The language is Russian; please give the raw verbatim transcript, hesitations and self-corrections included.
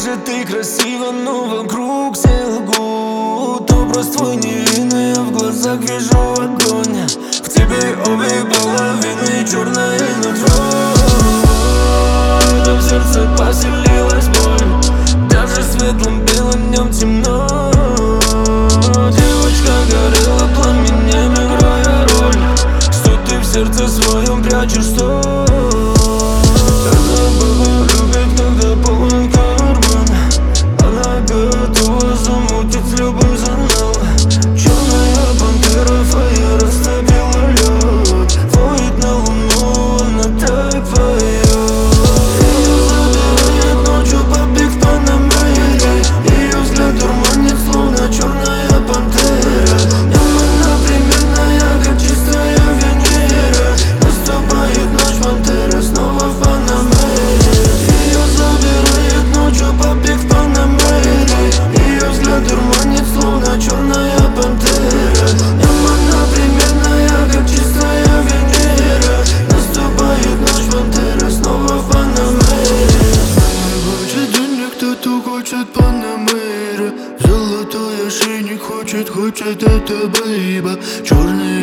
же ты красива, но вокруг все лгут. Образ твой невинный, я в глазах вижу огонь. В тебе обе половины, черное нутро. Да в сердце поселилась боль, даже светлым белым днем темно. Девочка горела пламенем, играя роль. Что ты в сердце своем прячешь, что? Она баба любит, когда полон карман. Она готова замутить с любым за нал. Черная пантера, фая растопила лед. Воет на луну, она так поет. Ее забирает ночью побег в Панамере. Ее взгляд дурманит, словно черная пантера. Днем она примерная, как чистая Венера. Наступает ночь, пантера снова в Панамере. Ее забирает ночью побег в Панамере. Ее взгляд дурманит, словно черная пантера. Днем она примерная, как чистая Венера. Наступает ночь, пантера снова в Панамере. Хочет денег, кто-то хочет Панамера. Золотой ошейник хочет, хочет это бейба. Черный